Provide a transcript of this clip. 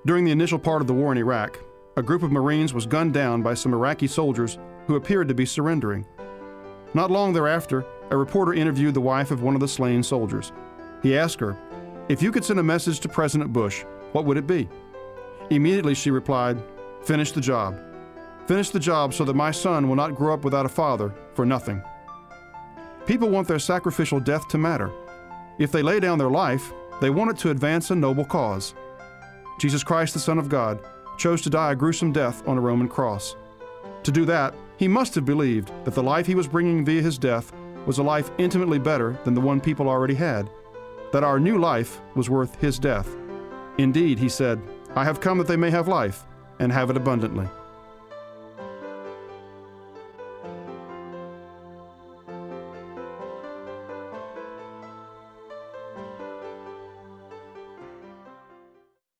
During the initial part of the war in Iraq, a group of Marines was gunned down by some Iraqi soldiers who appeared to be surrendering. Not long thereafter, a reporter interviewed the wife of one of the slain soldiers. He asked her, "If you could send a message to President Bush, what would it be?" Immediately she replied, "Finish the job. Finish the job so that my son will not grow up without a father for nothing." People want their sacrificial death to matter. If they lay down their life, they want it to advance a noble cause. Jesus Christ, the Son of God, chose to die a gruesome death on a Roman cross. To do that, he must have believed that the life he was bringing via his death was a life intimately better than the one people already had, that our new life was worth his death. Indeed, he said, "I have come that they may have life and have it abundantly."